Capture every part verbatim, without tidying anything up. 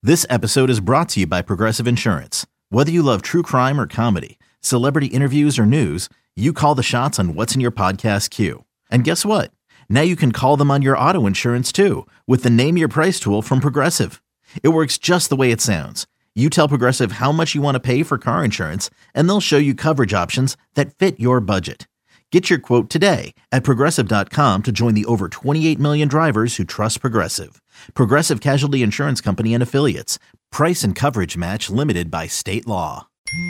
This episode is brought to you by Progressive Insurance. Whether you love true crime or comedy, celebrity interviews or news, you call the shots on what's in your podcast queue. And guess what? Now you can call them on your auto insurance too with the Name Your Price tool from Progressive. It works just the way it sounds. You tell Progressive how much you want to pay for car insurance, and they'll show you coverage options that fit your budget. Get your quote today at Progressive dot com to join the over twenty-eight million drivers who trust Progressive. Progressive Casualty Insurance Company and Affiliates. Price and coverage match limited by state law.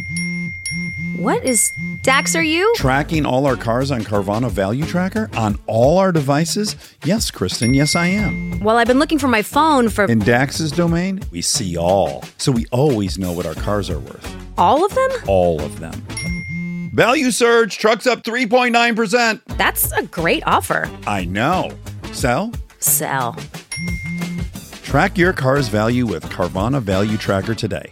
What is Dax, are you? Tracking all our cars on Carvana Value Tracker on all our devices? Yes, Kristen, yes I am. Well, I've been looking for my phone for... In Dax's domain, we see all. So we always know what our cars are worth. All of them? All of them. Value surge, trucks up three point nine percent. That's a great offer. I know. Sell? Sell. Track your car's value with Carvana Value Tracker today.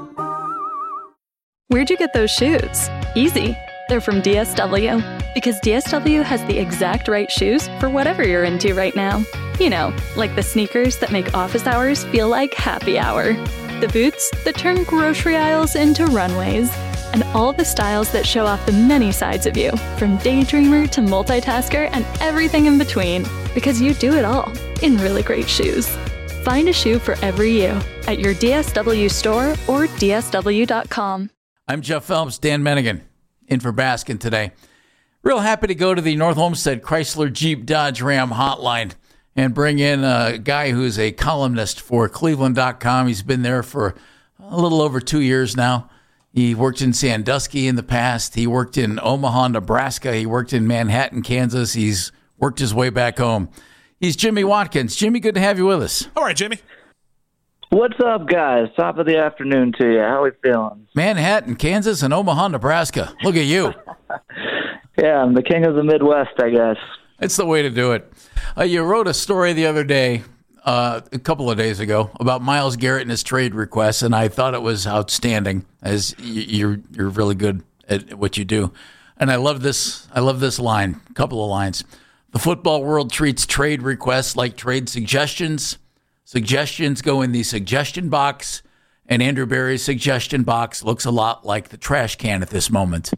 Where'd you get those shoes? Easy. They're from D S W. Because D S W has the exact right shoes for whatever you're into right now. You know, like the sneakers that make office hours feel like happy hour. The boots that turn grocery aisles into runways. And all the styles that show off the many sides of you, from daydreamer to multitasker and everything in between. Because you do it all in really great shoes. Find a shoe for every you at your D S W store or D S W dot com. I'm Jeff Phelps, Dan Mennigan, in for Baskin today. Real happy to go to the North Olmsted Chrysler Jeep Dodge Ram hotline and bring in a guy who's a columnist for Cleveland dot com. He's been there for a little over two years now. He worked in Sandusky in the past. He worked in Omaha, Nebraska. He worked in Manhattan, Kansas. He's worked his way back home. He's Jimmy Watkins. Jimmy, good to have you with us. All right, Jimmy. What's up, guys? Top of the afternoon to you. How are we feeling? Manhattan, Kansas, and Omaha, Nebraska. Look at you. Yeah, I'm the king of the Midwest, I guess. It's the way to do it. Uh, you wrote a story the other day, uh, a couple of days ago, about Myles Garrett and his trade requests, and I thought it was outstanding, as you're you're really good at what you do. And I love this. I love this line. A couple of lines. The football world treats trade requests like trade suggestions. Suggestions go in the suggestion box, and Andrew Berry's suggestion box looks a lot like the trash can at this moment.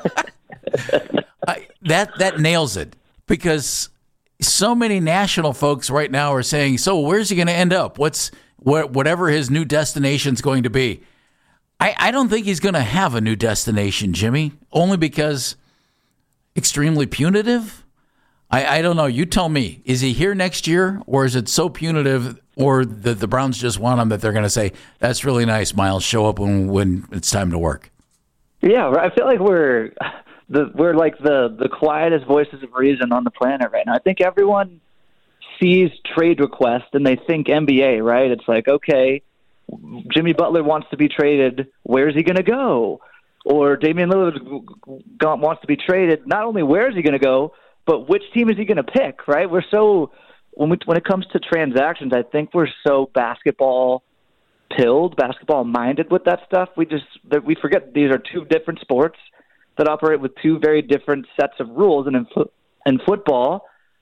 I, that that nails it, because so many national folks right now are saying, so where's he going to end up? What's what, whatever his new destination's going to be? I, I don't think he's going to have a new destination, Jimmy, only because extremely punitive. I, I don't know. You tell me. Is he here next year, or is it so punitive, or the, the Browns just want him that they're going to say, that's really nice, Myles, show up when, when it's time to work? Yeah, I feel like we're the we're like the, the quietest voices of reason on the planet right now. I think everyone sees trade requests and they think N B A, right? It's like, okay, Jimmy Butler wants to be traded. Where's he going to go? Or Damian Lillard wants to be traded. Not only where's he going to go, but which team is he going to pick, right? We're so when we, when it comes to transactions, I think we're so basketball pilled, basketball minded with that stuff. We just that we forget these are two different sports that operate with two very different sets of rules. And in, fo- in football,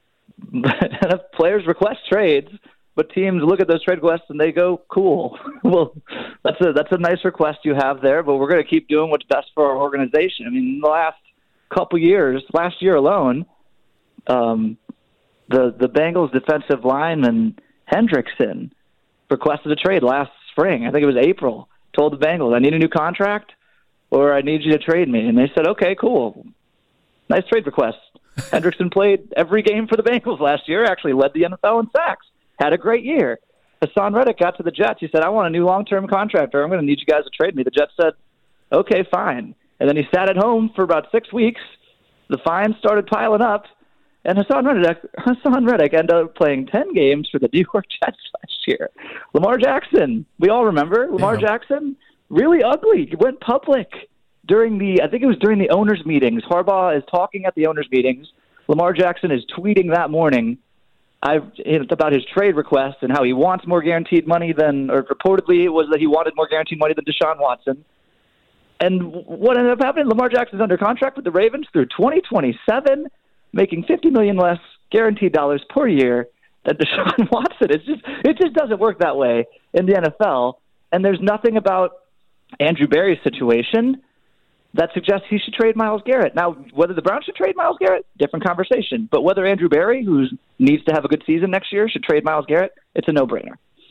players request trades, but teams look at those trade requests and they go, "Cool, well, that's a that's a nice request you have there, but we're going to keep doing what's best for our organization." I mean, in the last couple years, last year alone. Um, the the Bengals defensive lineman Hendrickson requested a trade last spring. I think it was April. Told the Bengals, "I need a new contract, or I need you to trade me." And they said, "Okay, cool, nice trade request." Hendrickson played every game for the Bengals last year. Actually, led the N F L in sacks. Had a great year. Hassan Reddick got to the Jets. He said, "I want a new long-term contract, or I'm going to need you guys to trade me." The Jets said, "Okay, fine." And then he sat at home for about six weeks. The fines started piling up. And Hassan Reddick, Hassan Reddick ended up playing ten games for the New York Jets last year. Lamar Jackson, we all remember. Lamar yeah. Jackson, really ugly. He went public during the, I think it was during the owners' meetings. Harbaugh is talking at the owners' meetings. Lamar Jackson is tweeting that morning I've, it's about his trade request and how he wants more guaranteed money than, or reportedly it was that he wanted more guaranteed money than Deshaun Watson. And what ended up happening, Lamar Jackson's under contract with the Ravens through twenty twenty-seven, making fifty million dollars less guaranteed dollars per year than Deshaun Watson. It's just it just doesn't work that way in the N F L. And there's nothing about Andrew Berry's situation that suggests he should trade Myles Garrett. Now, whether the Browns should trade Myles Garrett, different conversation. But whether Andrew Berry, who needs to have a good season next year, should trade Myles Garrett, it's a no-brainer.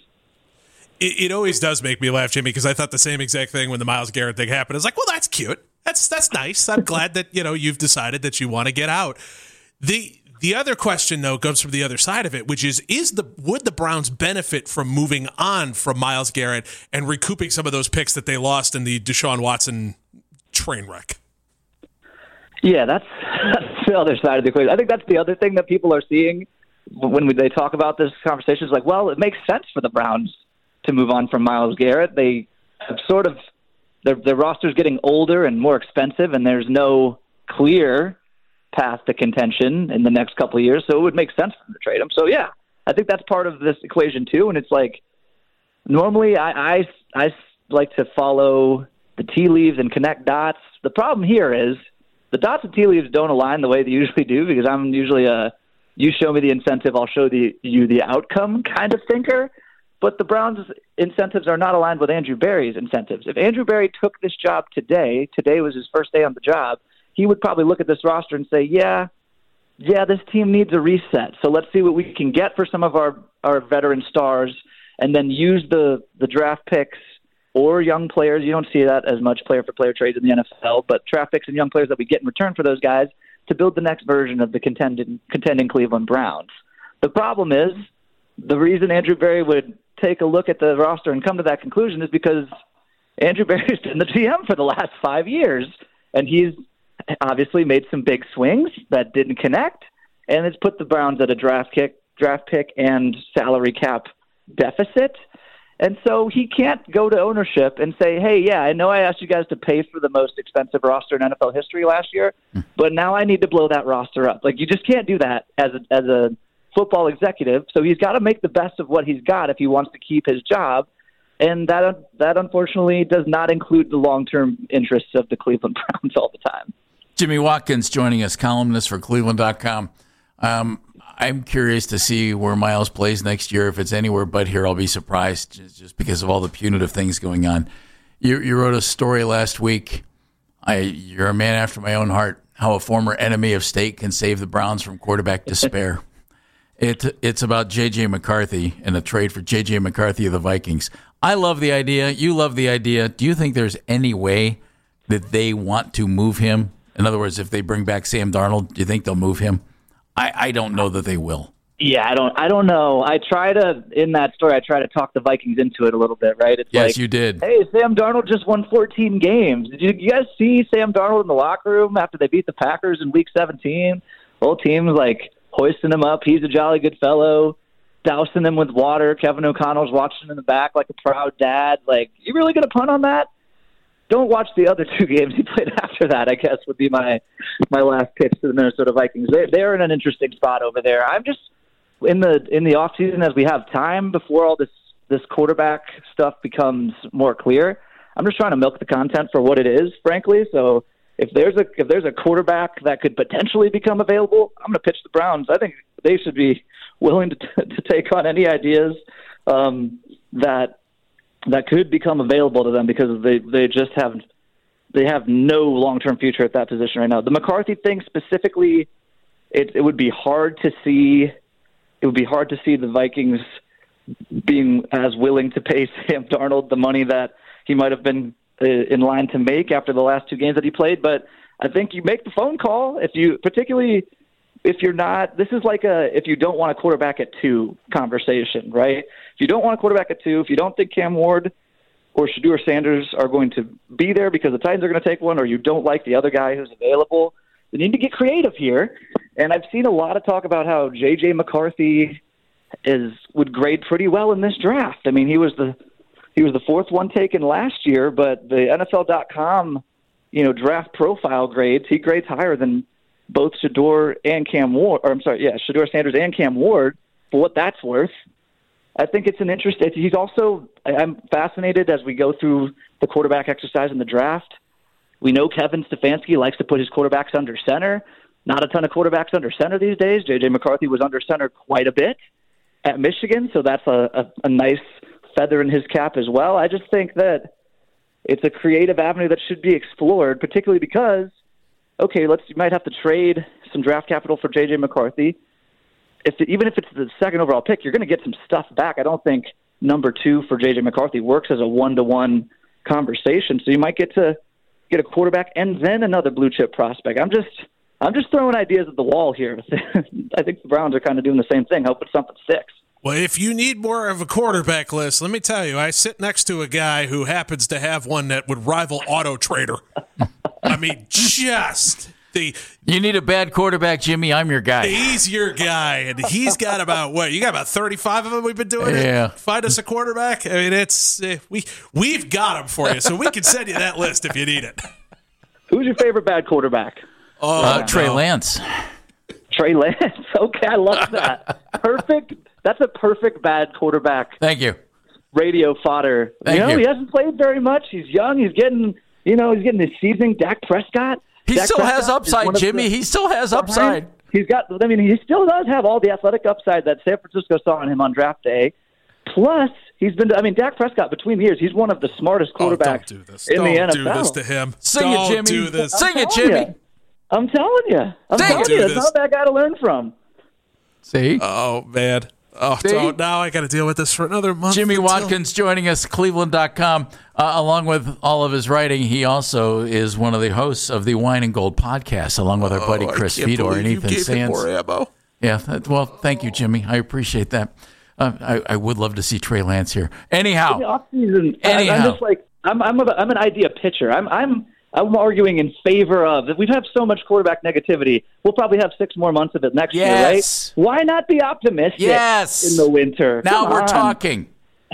It, it always does make me laugh, Jimmy, because I thought the same exact thing when the Myles Garrett thing happened. It's like, well, that's cute. That's that's nice. I'm glad that, you know, you've decided that you want to get out. The the other question, though, comes from the other side of it, which is, is the would the Browns benefit from moving on from Myles Garrett and recouping some of those picks that they lost in the Deshaun Watson train wreck? Yeah, that's, that's the other side of the equation. I think that's the other thing that people are seeing when we, they talk about this conversation. Is like, well, it makes sense for the Browns to move on from Myles Garrett. They have sort of their their roster's getting older and more expensive, and there's no clear path to contention in the next couple of years, so it would make sense for them to trade him. So yeah, I think that's part of this equation too. And it's like, normally I I, I like to follow the tea leaves and connect dots. The problem here is the dots and tea leaves don't align the way they usually do, because I'm usually a you show me the incentive, I'll show the, you the outcome kind of thinker. But the Browns' incentives are not aligned with Andrew Berry's incentives. If Andrew Berry took this job today, today was his first day on the job, he would probably look at this roster and say, yeah, yeah, this team needs a reset. So let's see what we can get for some of our, our veteran stars, and then use the, the draft picks or young players. You don't see that as much player-for-player trades in the N F L, but draft picks and young players that we get in return for those guys to build the next version of the contending, contending Cleveland Browns. The problem is, the reason Andrew Berry would take a look at the roster and come to that conclusion is because Andrew Berry's been the G M for the last five years, and he's obviously made some big swings that didn't connect, and it's put the Browns at a draft kick, draft pick and salary cap deficit. And so he can't go to ownership and say, hey, yeah, I know I asked you guys to pay for the most expensive roster in N F L history last year, but now I need to blow that roster up. Like, you just can't do that as a, as a football executive. So he's got to make the best of what he's got if he wants to keep his job. And that, that unfortunately does not include the long-term interests of the Cleveland Browns all the time. Jimmy Watkins joining us, columnist for Cleveland dot com. Um, I'm curious to see where Myles plays next year. If it's anywhere but here, I'll be surprised just because of all the punitive things going on. You, you wrote a story last week. I, you're a man after my own heart. How a former enemy of state can save the Browns from quarterback despair. it, it's about J J. McCarthy and a trade for J J. McCarthy of the Vikings. I love the idea. You love the idea. Do you think there's any way that they want to move him? In other words, if they bring back Sam Darnold, do you think they'll move him? I, I don't know that they will. Yeah, I don't. I don't know. I try to in that story. I try to talk the Vikings into it a little bit, right? It's yes, like, you did. Hey, Sam Darnold just won fourteen games. Did you, you guys see Sam Darnold in the locker room after they beat the Packers in Week seventeen? The whole team's like hoisting him up. He's a jolly good fellow, dousing him with water. Kevin O'Connell's watching in the back like a proud dad. Like, you really gonna punt on that? Don't watch the other two games he played after that, I guess, would be my my last pitch to the Minnesota Vikings. They, they're in an interesting spot over there. I'm just, in the in the offseason, as we have time before all this, this quarterback stuff becomes more clear, I'm just trying to milk the content for what it is, frankly. So if there's a if there's a quarterback that could potentially become available, I'm going to pitch the Browns. I think they should be willing to, to take on any ideas um, that – that could become available to them, because they, they just have they have no long-term future at that position right now. The McCarthy thing specifically, it, it would be hard to see it would be hard to see the Vikings being as willing to pay Sam Darnold the money that he might have been uh, in line to make after the last two games that he played. But I think you make the phone call if you, particularly if you're not, this is like a, if you don't want a quarterback at two conversation, right? If you don't want a quarterback at two, if you don't think Cam Ward or Shedeur Sanders are going to be there because the Titans are going to take one, or you don't like the other guy who's available, you need to get creative here. And I've seen a lot of talk about how J J. McCarthy is would grade pretty well in this draft. I mean, he was the he was the fourth one taken last year, but the N F L dot com, you know, draft profile grades, he grades higher than both Shedeur and Cam Ward, or I'm sorry, yeah, Shedeur Sanders and Cam Ward, for what that's worth. I think it's an interest. He's also, I'm fascinated as we go through the quarterback exercise in the draft. We know Kevin Stefanski likes to put his quarterbacks under center. Not a ton of quarterbacks under center these days. J J. McCarthy was under center quite a bit. at Michigan, so that's a, a, a nice feather in his cap as well. I just think that it's a creative avenue that should be explored, particularly because, okay, let's you might have to trade some draft capital for J J McCarthy. If the, even if it's the second overall pick, you're going to get some stuff back. I don't think number two for J J McCarthy works as a one-to-one conversation, so you might get to get a quarterback and then another blue chip prospect. I'm just I'm just throwing ideas at the wall here. I think the Browns are kind of doing the same thing, hoping something sticks. Well, if you need more of a quarterback list, let me tell you, I sit next to a guy who happens to have one that would rival Auto Trader. I mean, just the You need a bad quarterback, Jimmy. I'm your guy. he's your guy, and he's got about what you got about thirty-five of them. We've been doing Yeah. it. Find us a quarterback. I mean, it's uh, we we've got them for you, so we can send you that list if you need it. Who's your favorite bad quarterback? Oh, Uh, Trey no. Lance. Trey Lance. Okay, I love that. Perfect. That's a perfect bad quarterback Thank you. radio fodder. Thank you know, you. he hasn't played very much. He's young. He's getting, you know, he's getting his seasoning. Dak Prescott. He Dak still has Prescott is one upside, of Jimmy. the- He still has upside. He's got. I mean, he still does have all the athletic upside that San Francisco saw in him on draft day. Plus, he's been. I mean, Dak Prescott between the years, he's one of the smartest Oh, quarterbacks don't do this. in don't the N F L. do this to him. Sing don't it, Jimmy. do this. Sing it, telling Jimmy. ya. I'm telling you. I'm Sing telling it. you. Do That's this. not a bad guy to learn from. See? Oh man. Oh, See? don't, now I got to deal with this for another month. Jimmy until- Watkins joining us, Cleveland dot com. Uh, along with all of his writing, he also is one of the hosts of the Wine and Gold podcast, along with our buddy Oh, I Chris can't Fedor and believe you Ethan gave him Sands. more ammo. Yeah, that, well, thank you, Jimmy. I appreciate that. Uh, I, I would love to see Trey Lance here. Anyhow, In the offseason, I- Anyhow. I'm just like I'm. I'm, a, I'm an idea pitcher. I'm. I'm. I'm arguing in favor of. We've had so much quarterback negativity. We'll probably have six more months of it next Yes. year, right? Why not be optimistic Yes. in the winter? now Come we're on. talking.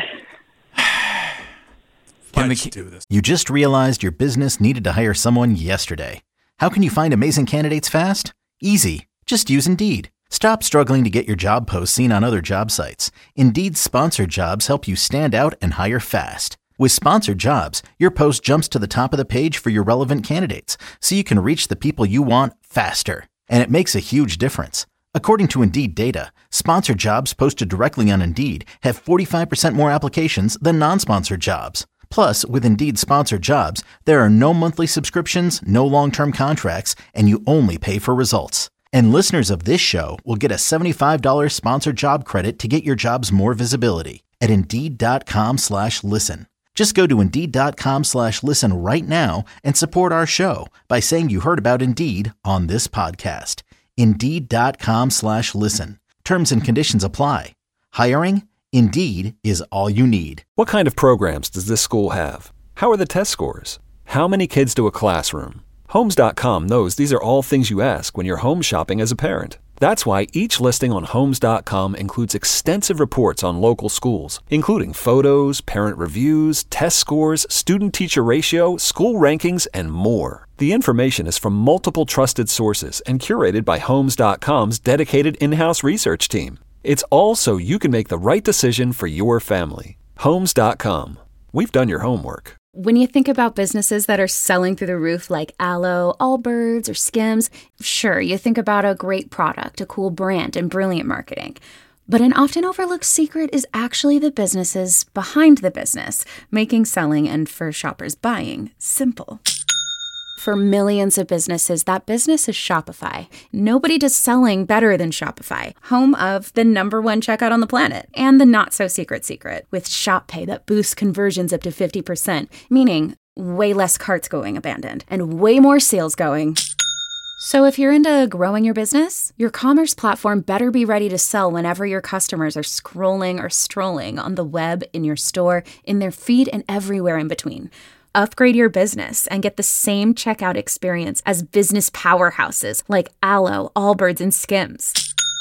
Why'd the- you do this? You just realized your business needed to hire someone yesterday. How can you find amazing candidates fast? Easy. Just use Indeed. Stop struggling to get your job posts seen on other job sites. Indeed's sponsored jobs help you stand out and hire fast. With sponsored jobs, your post jumps to the top of the page for your relevant candidates, so you can reach the people you want faster. And it makes a huge difference. According to Indeed data, sponsored jobs posted directly on Indeed have forty-five percent more applications than non-sponsored jobs. Plus, with Indeed sponsored jobs, there are no monthly subscriptions, no long-term contracts, and you only pay for results. And listeners of this show will get a seventy-five dollars sponsored job credit to get your jobs more visibility at Indeed.com slash listen. Just go to Indeed.com slash listen right now and support our show by saying you heard about Indeed on this podcast. Indeed.com slash listen. Terms and conditions apply. Hiring? Indeed is all you need. What kind of programs does this school have? How are the test scores? How many kids do a classroom? Homes dot com knows these are all things you ask when you're home shopping as a parent. That's why each listing on Homes dot com includes extensive reports on local schools, including photos, parent reviews, test scores, student-teacher ratio, school rankings, and more. The information is from multiple trusted sources and curated by Homes dot com's dedicated in-house research team. It's all so you can make the right decision for your family. Homes dot com. We've done your homework. When you think about businesses that are selling through the roof like Aloe, Allbirds, or Skims, sure, you think about a great product, a cool brand, and brilliant marketing. But an often overlooked secret is actually the businesses behind the business, making selling and for shoppers buying simple. For millions of businesses, that business is Shopify. Nobody does selling better than Shopify, home of the number one checkout on the planet, and the not-so-secret secret, with Shop Pay that boosts conversions up to fifty percent, meaning way less carts going abandoned, and way more sales going. So if you're into growing your business, your commerce platform better be ready to sell whenever your customers are scrolling or strolling on the web, in your store, in their feed, and everywhere in between. Upgrade your business and get the same checkout experience as business powerhouses like Aloe, Allbirds, and Skims.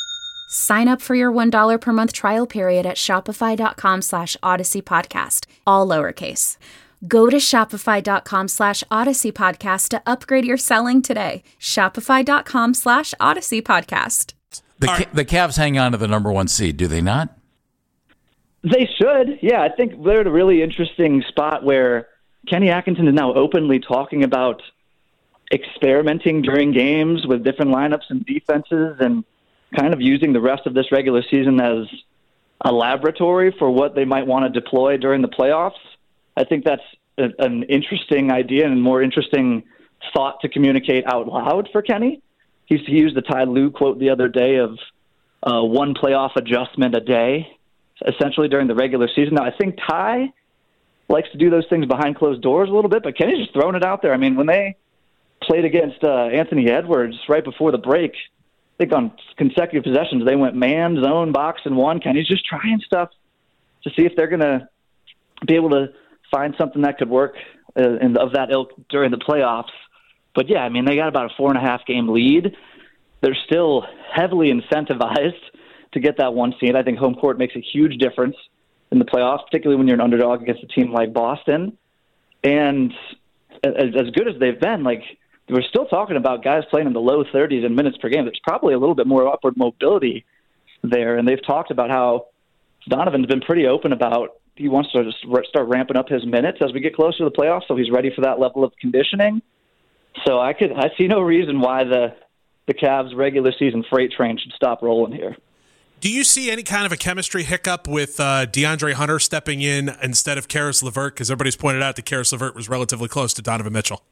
Sign up for your one dollar per month trial period at shopify.com slash Odyssey Podcast, all lowercase. Go to shopify.com slash Odyssey Podcast to upgrade your selling today. Shopify.com slash Odyssey Podcast. The, Ca- the Cavs hang on to the number one seed, do they not? They should. Yeah, I think they're at a really interesting spot where Kenny Atkinson is now openly talking about experimenting during games with different lineups and defenses and kind of using the rest of this regular season as a laboratory for what they might want to deploy during the playoffs. I think that's a, an interesting idea and more interesting thought to communicate out loud for Kenny. He's, he used the Ty Lue quote the other day of uh, one playoff adjustment a day, essentially during the regular season. Now, I think Ty likes to do those things behind closed doors a little bit, but Kenny's just throwing it out there. I mean, when they played against uh, Anthony Edwards right before the break, I think on consecutive possessions, they went man, zone, box, and one. Kenny's just trying stuff to see if they're going to be able to find something that could work uh, in, of that ilk during the playoffs. But, yeah, I mean, they got about a four-and-a-half game lead. They're still heavily incentivized to get that one seed. I think home court makes a huge difference in the playoffs, particularly when you're an underdog against a team like Boston. And as, as good as they've been, like, we're still talking about guys playing in the low thirties in minutes per game. There's probably a little bit more upward mobility there. And they've talked about how Donovan's been pretty open about he wants to just start ramping up his minutes as we get closer to the playoffs, so he's ready for that level of conditioning. So I could I see no reason why the the Cavs regular season freight train should stop rolling here. Do you see any kind of a chemistry hiccup with uh, DeAndre Hunter stepping in instead of Karis LeVert? Because everybody's pointed out that Karis LeVert was relatively close to Donovan Mitchell.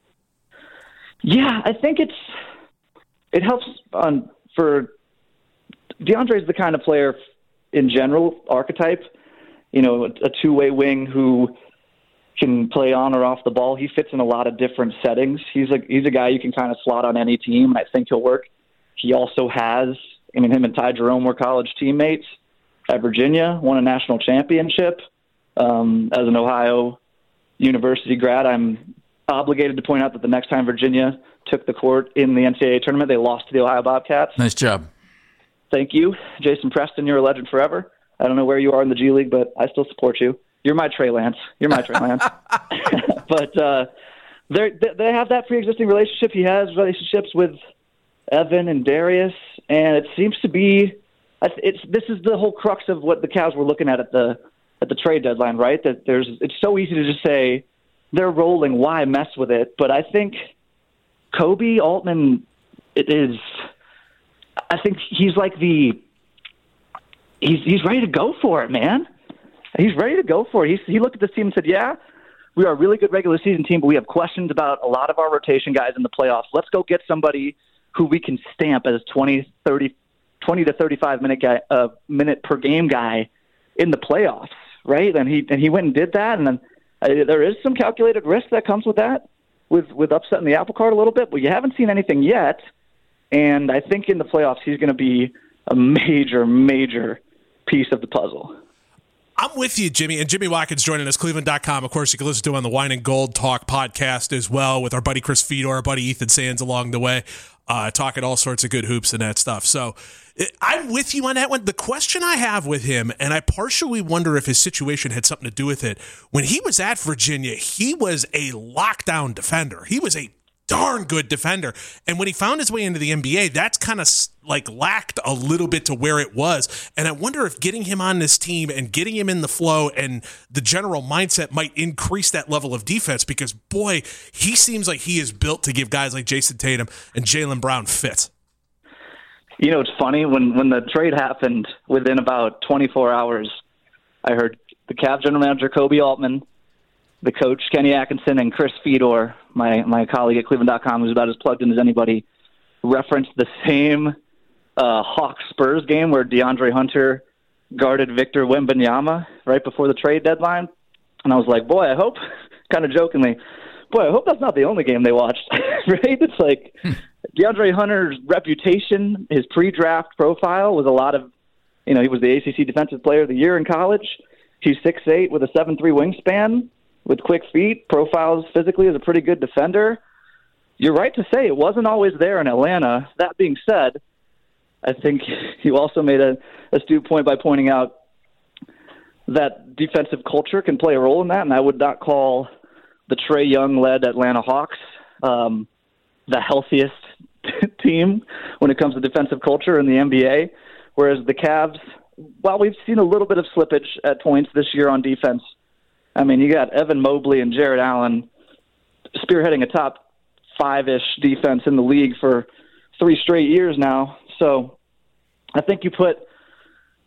Yeah, I think it's it helps on for DeAndre's the kind of player in general archetype, you know, a, a two-way wing who can play on or off the ball. He fits in a lot of different settings. He's a he's a guy you can kind of slot on any team, and I think he'll work. He also has, I mean, him and Ty Jerome were college teammates at Virginia, won a national championship. Um, as an Ohio University grad, I'm obligated to point out that the next time Virginia took the court in the N C double A tournament, they lost to the Ohio Bobcats. Nice job. Thank you. Jason Preston, you're a legend forever. I don't know where you are in the G League, but I still support you. You're my Trey Lance. You're my Trey Lance. But uh, they they have that pre-existing relationship. He has relationships with Evan and Darius, and it seems to be it's this is the whole crux of what the Cavs were looking at at the at the trade deadline, right? That there's it's so easy to just say they're rolling. Why mess with it? But I think Kobe Altman it is. I think he's like the he's he's ready to go for it, man. He's ready to go for it. He he looked at this team and said, "Yeah, we are a really good regular season team, but we have questions about a lot of our rotation guys in the playoffs. Let's go get somebody who we can stamp as twenty, thirty, twenty to thirty-five minute guy, uh, minute per game guy in the playoffs." Right? And he and he went and did that, and then. Uh, there is some calculated risk that comes with that, with with upsetting the apple cart a little bit, but you haven't seen anything yet. And I think in the playoffs, he's going to be a major, major piece of the puzzle. I'm with you, Jimmy. And Jimmy Watkins joining us, Cleveland dot com. Of course, you can listen to him on the Wine and Gold Talk podcast as well with our buddy Chris Fedor, our buddy Ethan Sands along the way, uh, talking all sorts of good hoops and that stuff. So I'm with you on that one. The question I have with him, and I partially wonder if his situation had something to do with it, when he was at Virginia, he was a lockdown defender. He was a darn good defender. And when he found his way into the N B A, that's kind of like lacked a little bit to where it was. And I wonder if getting him on this team and getting him in the flow and the general mindset might increase that level of defense, because boy, he seems like he is built to give guys like Jason Tatum and Jaylen Brown fits. You know, it's funny, when, when the trade happened, within about twenty-four hours, I heard the Cavs general manager, Kobe Altman, the coach, Kenny Atkinson, and Chris Fedor, my, my colleague at Cleveland dot com, who's about as plugged in as anybody, referenced the same uh, Hawks-Spurs game where DeAndre Hunter guarded Victor Wembanyama right before the trade deadline. And I was like, boy, I hope, kind of jokingly, boy, I hope that's not the only game they watched, right? It's like DeAndre Hunter's reputation, his pre-draft profile was a lot of, you know, he was the A C C Defensive Player of the Year in college. He's six eight with a seven three wingspan, with quick feet, profiles physically as a pretty good defender. You're right to say it wasn't always there in Atlanta. That being said, I think you also made a astute point by pointing out that defensive culture can play a role in that, and I would not call the Trae Young-led Atlanta Hawks um, the healthiest team when it comes to defensive culture in the N B A, whereas the Cavs, while we've seen a little bit of slippage at points this year on defense, I mean, you got Evan Mobley and Jarrett Allen spearheading a top five-ish defense in the league for three straight years now. So I think you put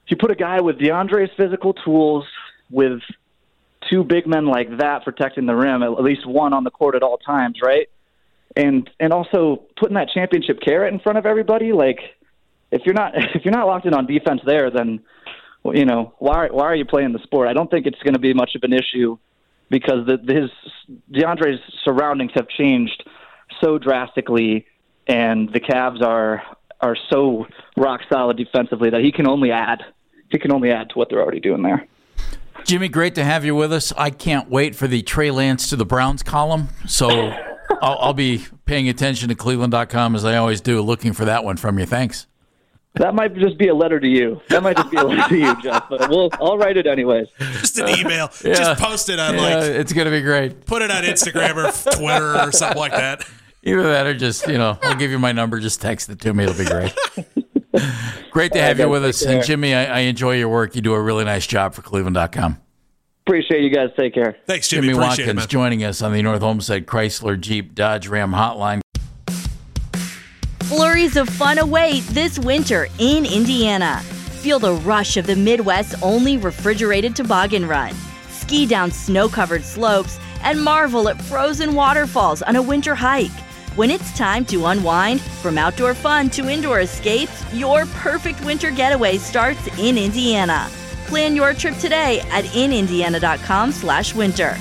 you put a guy with DeAndre's physical tools, with two big men like that protecting the rim, at least one on the court at all times, right? And and also putting that championship carrot in front of everybody. Like, if you're not if you're not locked in on defense there, then, you know, why why are you playing the sport? I don't think it's going to be much of an issue because the, his DeAndre's surroundings have changed so drastically, and the Cavs are are so rock solid defensively that he can only add. He can only add to what they're already doing there. Jimmy, great to have you with us. I can't wait for the Trey Lance to the Browns column. So I'll, I'll be paying attention to Cleveland dot com as I always do, looking for that one from you. Thanks. That might just be a letter to you. That might just be a letter to you, Jeff. But we'll, I'll write it anyways. Just an email. Yeah. Just post it on, yeah, like... It's going to be great. Put it on Instagram or Twitter or something like that. Either that or just, you know, I'll give you my number. Just text it to me. It'll be great. Great to have you with us. And, Jimmy, I, I enjoy your work. You do a really nice job for Cleveland dot com. Appreciate you guys. Take care. Thanks, Jimmy. Jimmy Appreciate Watkins it, joining us on the North Homestead Chrysler Jeep Dodge Ram Hotline. Flurries of fun await this winter in Indiana. Feel the rush of the Midwest's only refrigerated toboggan run. Ski down snow-covered slopes and marvel at frozen waterfalls on a winter hike. When it's time to unwind, from outdoor fun to indoor escapes, your perfect winter getaway starts in Indiana. Plan your trip today at inindiana.com slash winter.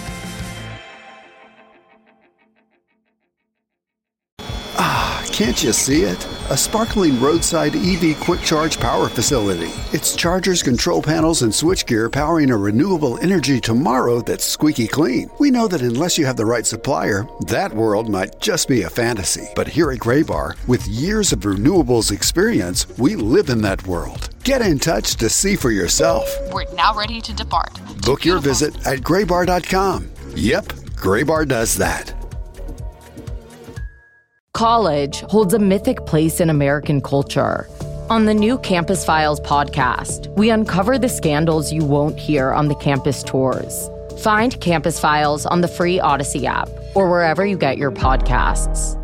Ah, can't you see it? A sparkling roadside E V quick charge power facility. It's chargers, control panels, and switchgear powering a renewable energy tomorrow that's squeaky clean. We know that unless you have the right supplier, that world might just be a fantasy. But here at Graybar, with years of renewables experience, we live in that world. Get in touch to see for yourself. We're now ready to depart. Book your visit at graybar dot com. Yep, Graybar does that. College holds a mythic place in American culture. On the new Campus Files podcast, we uncover the scandals you won't hear on the campus tours. Find Campus Files on the free Odyssey app or wherever you get your podcasts.